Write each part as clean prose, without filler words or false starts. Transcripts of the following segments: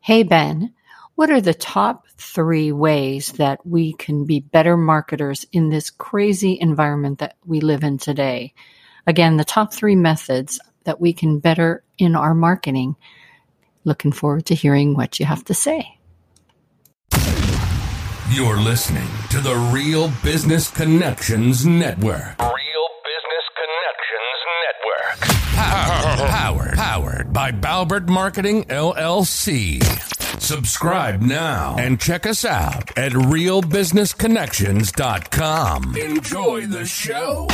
Hey, Ben, what are the top 3 ways that we can be better marketers in this crazy environment that we live in today? Again, the top 3 methods that we can better in our marketing. Looking forward to hearing what you have to say. You're listening to the Real Business Connections Network. Real Business Connections Network. Powered by Balbert Marketing, LLC. Subscribe now and check us out at realbusinessconnections.com. Enjoy the show.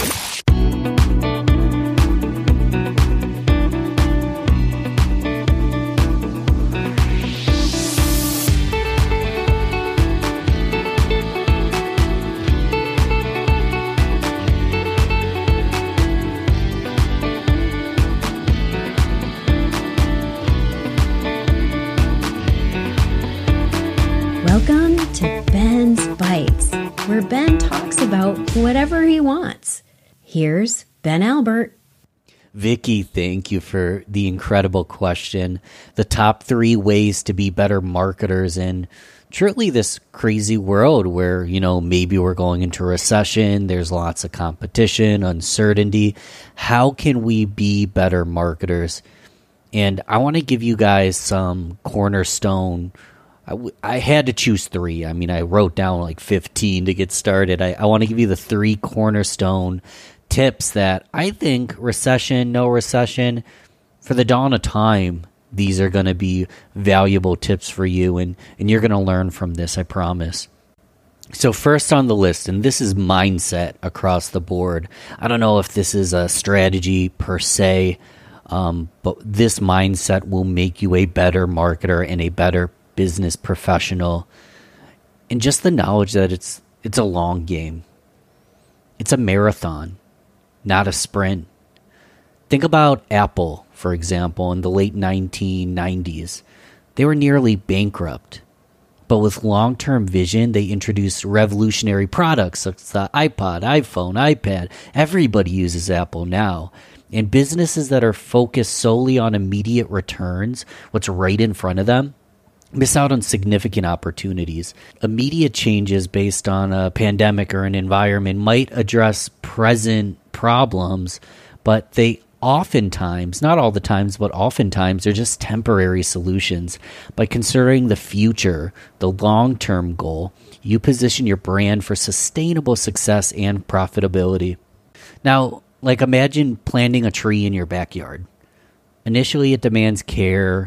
Welcome to Ben's Bites, where Ben talks about whatever he wants. Here's Ben Albert. Vicky, thank you for the incredible question. The top 3 ways to be better marketers in truly this crazy world where, maybe we're going into a recession, there's lots of competition, uncertainty. How can we be better marketers? And I want to give you guys some cornerstone. I had to choose 3. I wrote down like 15 to get started. I want to give you the 3 cornerstone tips that I think recession, no recession, for the dawn of time, these are going to be valuable tips for you, and you're going to learn from this, I promise. So first on the list, and this is mindset across the board. I don't know if this is a strategy per se, but this mindset will make you a better marketer and a better business professional, and just the knowledge that it's a long game. It's a marathon, not a sprint. Think about Apple, for example, in the late 1990s. They were nearly bankrupt, but with long-term vision, they introduced revolutionary products such as the iPod, iPhone, iPad. Everybody uses Apple now. And businesses that are focused solely on immediate returns, what's right in front of them, miss out on significant opportunities. Immediate changes based on a pandemic or an environment might address present problems, but they oftentimes, not all the times, but oftentimes, they're just temporary solutions. By considering the future, the long-term goal, you position your brand for sustainable success and profitability. Now, imagine planting a tree in your backyard. Initially, it demands care,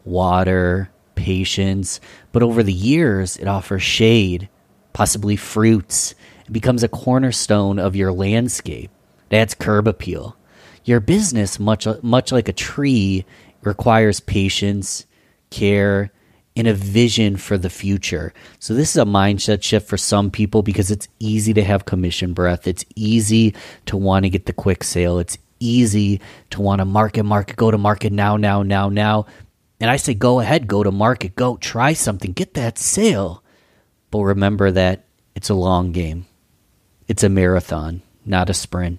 water, patience, but over the years, it offers shade, possibly fruits. It becomes a cornerstone of your landscape. It adds curb appeal. Your business, much like a tree, requires patience, care, and a vision for the future. So this is a mindset shift for some people because it's easy to have commission breath. It's easy to want to get the quick sale. It's easy to want to market, go to market now. And I say, go ahead, go to market, go try something, get that sale. But remember that it's a long game. It's a marathon, not a sprint.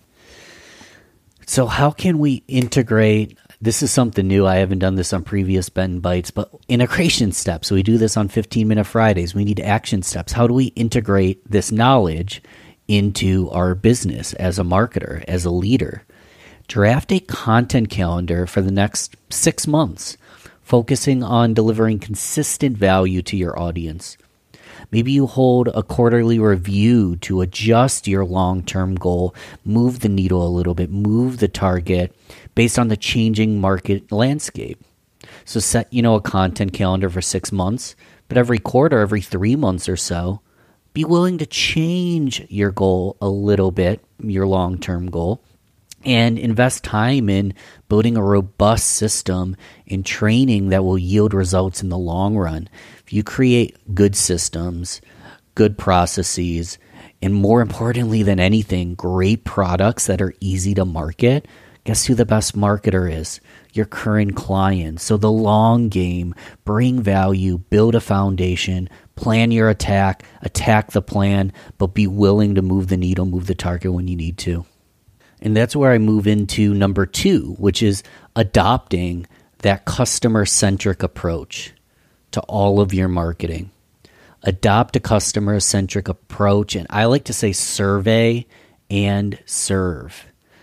So how can we integrate? This is something new. I haven't done this on previous Ben Bites, but integration steps. So we do this on 15-minute Fridays. We need action steps. How do we integrate this knowledge into our business as a marketer, as a leader? Draft a content calendar for the next 6 months, focusing on delivering consistent value to your audience. Maybe you hold a quarterly review to adjust your long-term goal, move the needle a little bit, move the target based on the changing market landscape. So set, a content calendar for 6 months, but every quarter, every 3 months or so, be willing to change your goal a little bit, your long-term goal, and invest time in building a robust system and training that will yield results in the long run. If you create good systems, good processes, and more importantly than anything, great products that are easy to market, guess who the best marketer is? Your current clients. So the long game, bring value, build a foundation, plan your attack the plan, but be willing to move the needle, move the target when you need to. And that's where I move into number 2, which is adopting that customer-centric approach. to all of your marketing. Adopt a customer-centric approach, and I like to say survey and serve.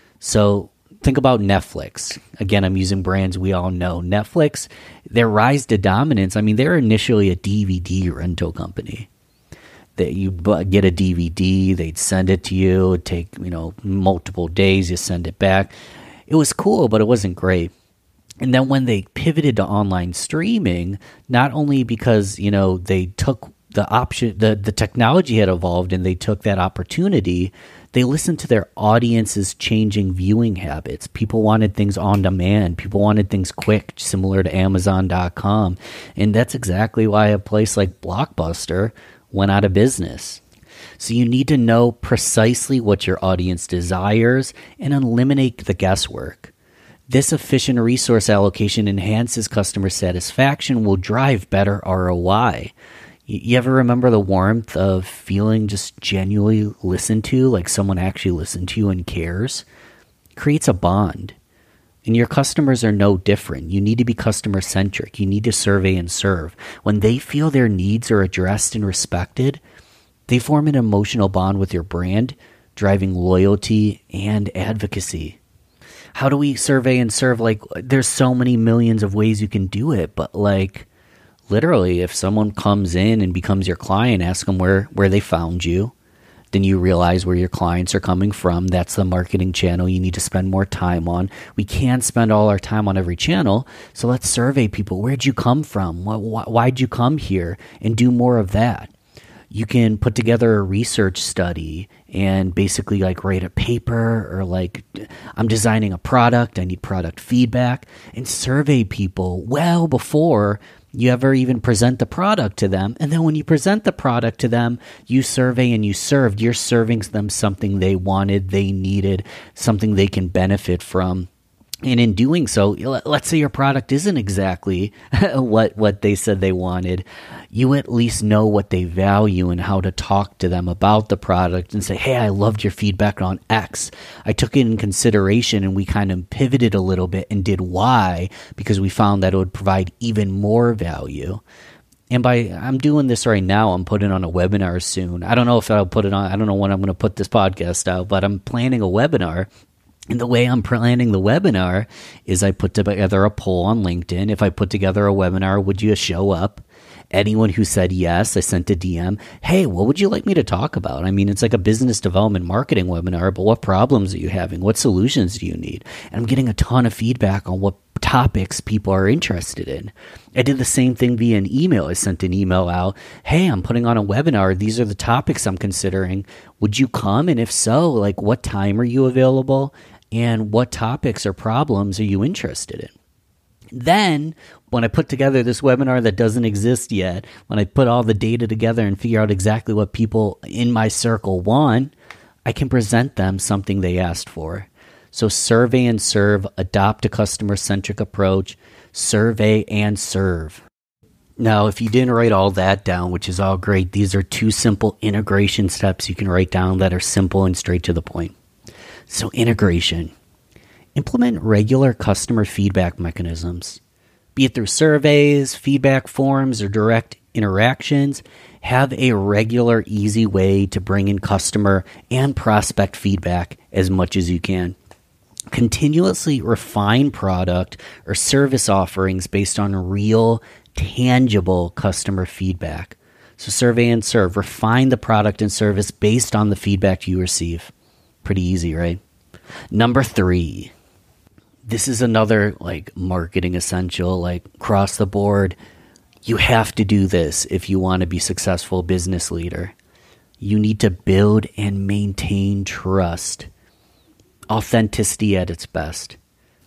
So think about Netflix. Again, I'm using brands we all know. Netflix, their rise to dominance, I mean, they're initially a DVD rental company. That you get a DVD, they'd send it to you, it'd take, multiple days, you send it back. It was cool, but it wasn't great. And then when they pivoted to online streaming, not only because, they took the option, the technology had evolved and they took that opportunity, they listened to their audience's changing viewing habits. People wanted things on demand. People wanted things quick, similar to Amazon.com. And that's exactly why a place like Blockbuster went out of business. So you need to know precisely what your audience desires and eliminate the guesswork. This efficient resource allocation enhances customer satisfaction, will drive better ROI. You ever remember the warmth of feeling just genuinely listened to, like someone actually listened to you and cares? It creates a bond. And your customers are no different. You need to be customer-centric. You need to survey and serve. When they feel their needs are addressed and respected, they form an emotional bond with your brand, driving loyalty and advocacy. How do we survey and serve? There's so many millions of ways you can do it, but literally, if someone comes in and becomes your client, ask them where they found you. Then you realize where your clients are coming from. That's the marketing channel you need to spend more time on. We can't spend all our time on every channel, so let's survey people. Where'd you come from? Why'd you come here? And do more of that. You can put together a research study and basically write a paper, or I'm designing a product, I need product feedback, and survey people well before you ever even present the product to them. And then when you present the product to them, you survey and you served. You're serving them something they wanted, they needed, something they can benefit from. And in doing so, let's say your product isn't exactly what they said they wanted. You at least know what they value and how to talk to them about the product and say, hey, I loved your feedback on X. I took it in consideration and we kind of pivoted a little bit and did Y because we found that it would provide even more value. And I'm doing this right now. I'm putting on a webinar soon. I don't know if I'll put it on. I don't know when I'm going to put this podcast out, but I'm planning a webinar. And the way I'm planning the webinar is I put together a poll on LinkedIn. If I put together a webinar, would you show up? Anyone who said yes, I sent a DM. Hey, what would you like me to talk about? I mean, it's like a business development marketing webinar, but what problems are you having? What solutions do you need? And I'm getting a ton of feedback on what topics people are interested in. I did the same thing via an email. I sent an email out. Hey, I'm putting on a webinar. These are the topics I'm considering. Would you come? And if so, what time are you available? And what topics or problems are you interested in? Then, when I put together this webinar that doesn't exist yet, when I put all the data together and figure out exactly what people in my circle want, I can present them something they asked for. So survey and serve, adopt a customer-centric approach, survey and serve. Now, if you didn't write all that down, which is all great, these are 2 simple integration steps you can write down that are simple and straight to the point. So integration. Implement regular customer feedback mechanisms. Be it through surveys, feedback forms, or direct interactions, have a regular, easy way to bring in customer and prospect feedback as much as you can. Continuously refine product or service offerings based on real, tangible customer feedback. So survey and serve. Refine the product and service based on the feedback you receive. Pretty easy, right? Number 3. This is another marketing essential, across the board. You have to do this if you want to be a successful business leader. You need to build and maintain trust. Authenticity at its best.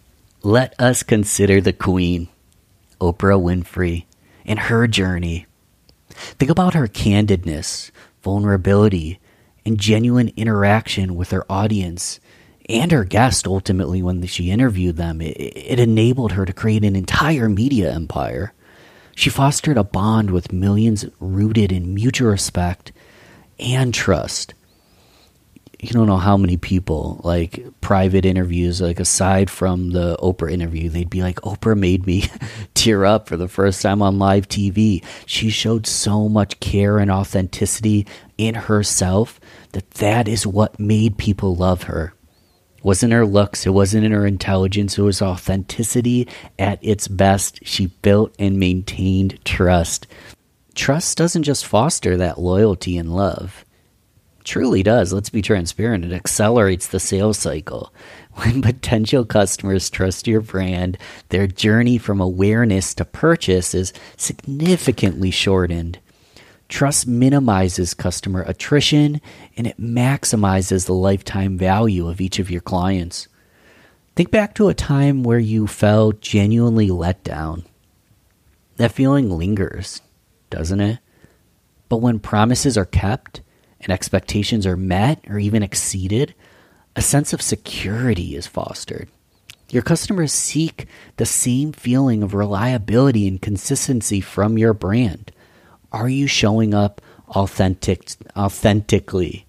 Let us consider the Queen, Oprah Winfrey, and her journey. Think about her candidness, vulnerability, and genuine interaction with her audience and her guest ultimately when she interviewed them. It enabled her to create an entire media empire. She fostered a bond with millions rooted in mutual respect and trust. you don't know how many people, like private interviews, like aside from the Oprah interview, they'd be like, Oprah made me tear up for the first time on live TV. She showed so much care and authenticity in herself that is what made people love her. It wasn't her looks, it wasn't in her intelligence, it was authenticity at its best. She built and maintained trust. Trust doesn't just foster that loyalty and love. It truly does. Let's be transparent. It accelerates the sales cycle. When potential customers trust your brand, their journey from awareness to purchase is significantly shortened. Trust minimizes customer attrition, and it maximizes the lifetime value of each of your clients. Think back to a time where you felt genuinely let down. That feeling lingers, doesn't it? But when promises are kept and expectations are met or even exceeded, a sense of security is fostered. Your customers seek the same feeling of reliability and consistency from your brand. Are you showing up authentically?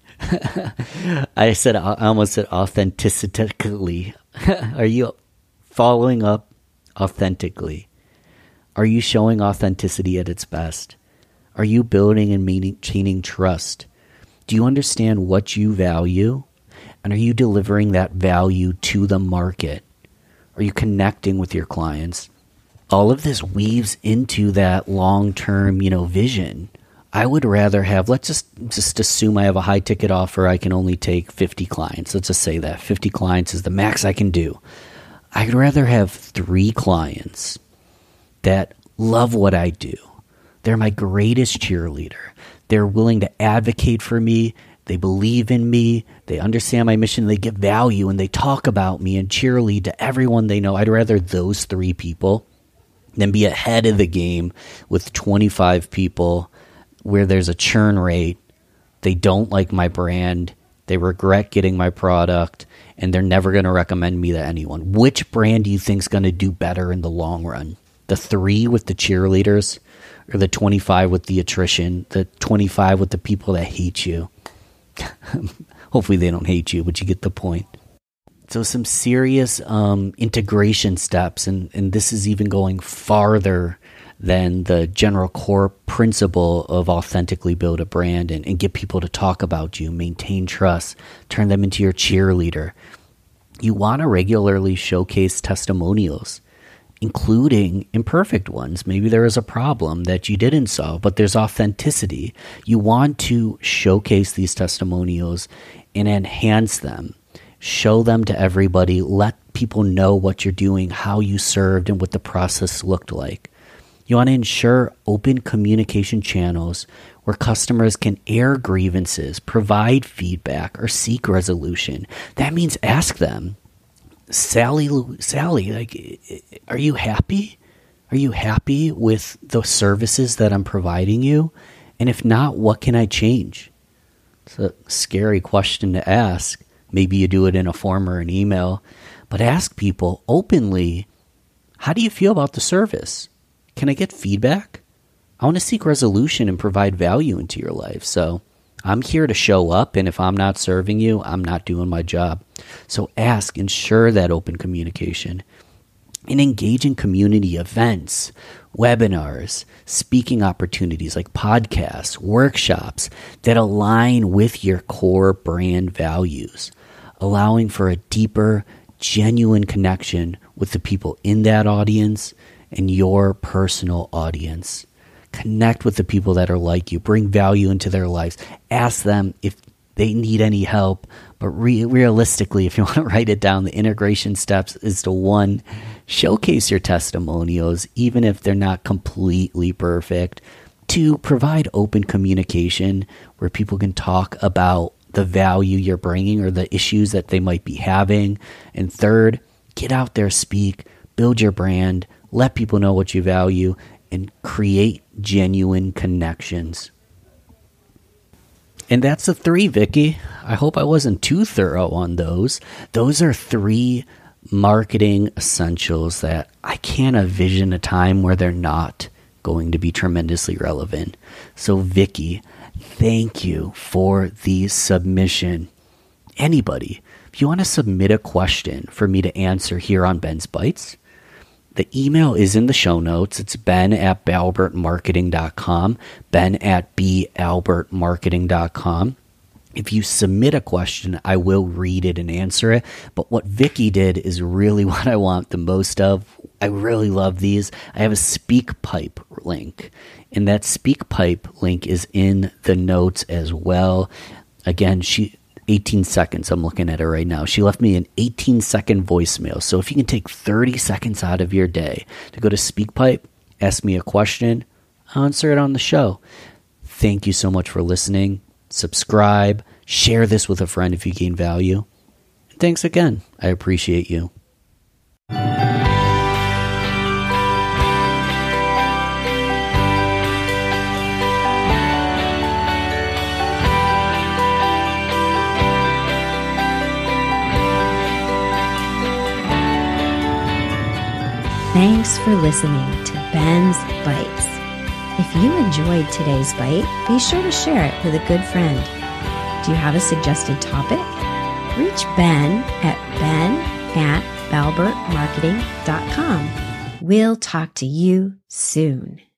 I almost said authentically. Are you following up authentically? Are you showing authenticity at its best? Are you building and maintaining trust? Do you understand what you value? And are you delivering that value to the market? Are you connecting with your clients? All of this weaves into that long-term, vision. I would rather have, let's just assume I have a high ticket offer. I can only take 50 clients. Let's just say that 50 clients is the max I can do. I'd rather have 3 clients that love what I do. They're my greatest cheerleader. They're willing to advocate for me. They believe in me. They understand my mission. They give value and they talk about me and cheerlead to everyone they know. I'd rather those 3 people than be ahead of the game with 25 people where there's a churn rate. They don't like my brand. They regret getting my product, and they're never going to recommend me to anyone. Which brand do you think is going to do better in the long run? The 3 with the cheerleaders, or the 25 with the attrition, the 25 with the people that hate you? Hopefully they don't hate you, but you get the point. So some serious integration steps, and this is even going farther than the general core principle of authentically build a brand and get people to talk about you, maintain trust, turn them into your cheerleader. You want to regularly showcase testimonials, including imperfect ones. Maybe there is a problem that you didn't solve, but there's authenticity. You want to showcase these testimonials and enhance them. Show them to everybody. Let people know what you're doing, how you served, and what the process looked like. You want to ensure open communication channels where customers can air grievances, provide feedback, or seek resolution. That means ask them, Sally, like, are you happy? Are you happy with the services that I'm providing you? And if not, what can I change? It's a scary question to ask. Maybe you do it in a form or an email, but ask people openly, how do you feel about the service? Can I get feedback? I want to seek resolution and provide value into your life. So I'm here to show up, and if I'm not serving you, I'm not doing my job. So ask, ensure that open communication, and engage in community events, webinars, speaking opportunities like podcasts, workshops that align with your core brand values, allowing for a deeper, genuine connection with the people in that audience and your personal audience. Connect with the people that are like you. Bring value into their lives. Ask them if they need any help. But realistically, if you want to write it down, the integration steps is to 1, showcase your testimonials, even if they're not completely perfect. 2, provide open communication where people can talk about the value you're bringing or the issues that they might be having. And 3rd, get out there, speak, build your brand, let people know what you value, and create genuine connections. And that's the 3, Vicky. I hope I wasn't too thorough on those. Those are 3 marketing essentials that I can't envision a time where they're not going to be tremendously relevant. So Vicky, thank you for the submission. anybody, if you want to submit a question for me to answer here on Ben's Bites, the email is in the show notes. It's ben@balbertmarketing.com, ben@balbertmarketing.com. If you submit a question, I will read it and answer it. But what Vicky did is really what I want the most of. I really love these. I have a SpeakPipe link, and that SpeakPipe link is in the notes as well. Again, 18 seconds, I'm looking at it right now. She left me an 18-second voicemail. So if you can take 30 seconds out of your day to go to SpeakPipe, ask me a question, I'll answer it on the show. Thank you so much for listening. Subscribe, share this with a friend if you gain value. Thanks again. I appreciate you. Thanks for listening to Ben's Bites. If you enjoyed today's bite, be sure to share it with a good friend. Do you have a suggested topic? Reach Ben at ben@balbertmarketing.com. We'll talk to you soon.